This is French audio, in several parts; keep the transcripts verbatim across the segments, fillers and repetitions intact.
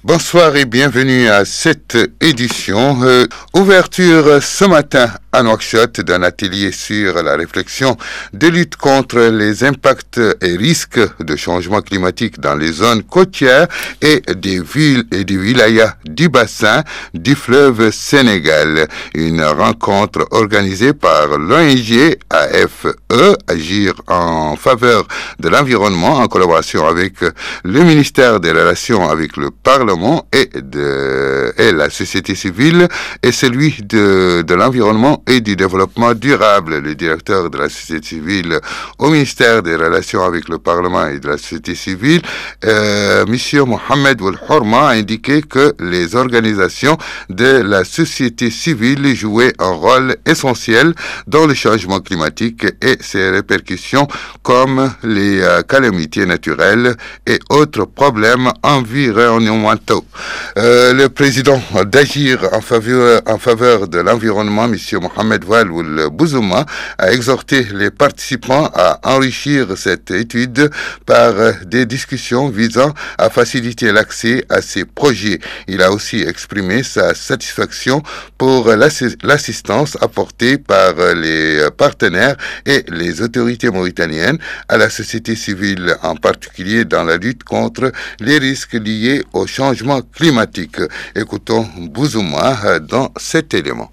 Bonsoir et bienvenue à cette édition. Euh, ouverture ce matin à Nouakchott d'un atelier sur la réflexion de lutte contre les impacts et risques de changement climatique dans les zones côtières et des villes et des wilayas du bassin du fleuve Sénégal. Une rencontre organisée par l'O N G A F E, Agir en faveur de l'environnement, en collaboration avec le ministère des Relations avec le Parlement et, de, et la société civile et celui de, de l'environnement et du développement durable. Le directeur de la société civile au ministère des Relations avec le Parlement et de la société civile, euh, M. Mohamed Oulhourma, a indiqué que les organisations de la société civile jouaient un rôle essentiel dans le changement climatique et ses répercussions comme les euh, calamités naturelles et autres problèmes environnementaux. Euh, le président d'Agir en faveur, en faveur de l'environnement, M. Mohamed Walloul Bouzouma, a exhorté les participants à enrichir cette étude par des discussions visant à faciliter l'accès à ces projets. Il a aussi exprimé sa satisfaction pour l'assistance apportée par les partenaires et les autorités mauritaniennes à la société civile, en particulier dans la lutte contre les risques liés au changement climatique. Écoutons Bouzouma dans cet élément.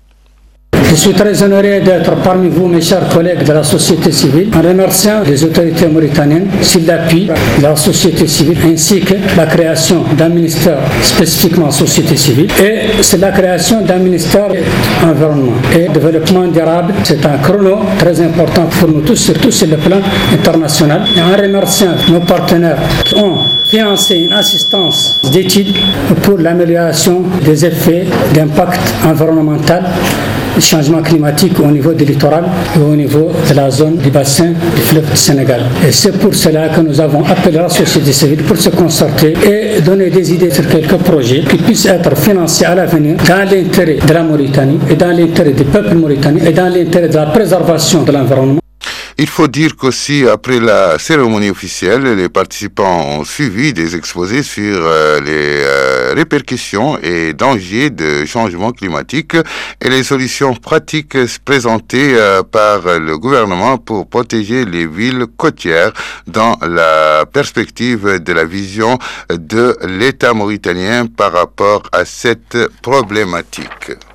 Je suis très honoré d'être parmi vous, mes chers collègues de la société civile, en remerciant les autorités mauritaniennes sur l'appui de la société civile ainsi que la création d'un ministère spécifiquement société civile et c'est la création d'un ministère environnement et développement durable. C'est un chrono très important pour nous tous, surtout sur le plan international. Et en remerciant nos partenaires qui ont financé une assistance d'études pour l'amélioration des effets d'impact environnemental du changement climatique au niveau du littoral et au niveau de la zone du bassin du fleuve Sénégal. Et c'est pour cela que nous avons appelé la société civile pour se concerter et donner des idées sur quelques projets qui puissent être financés à l'avenir dans l'intérêt de la Mauritanie et dans l'intérêt du peuple mauritanien et dans l'intérêt de la préservation de l'environnement. Il faut dire qu'aussi, après la cérémonie officielle, les participants ont suivi des exposés sur euh, les euh, répercussions et dangers de changement climatique et les solutions pratiques présentées euh, par le gouvernement pour protéger les villes côtières dans la perspective de la vision de l'État mauritanien par rapport à cette problématique.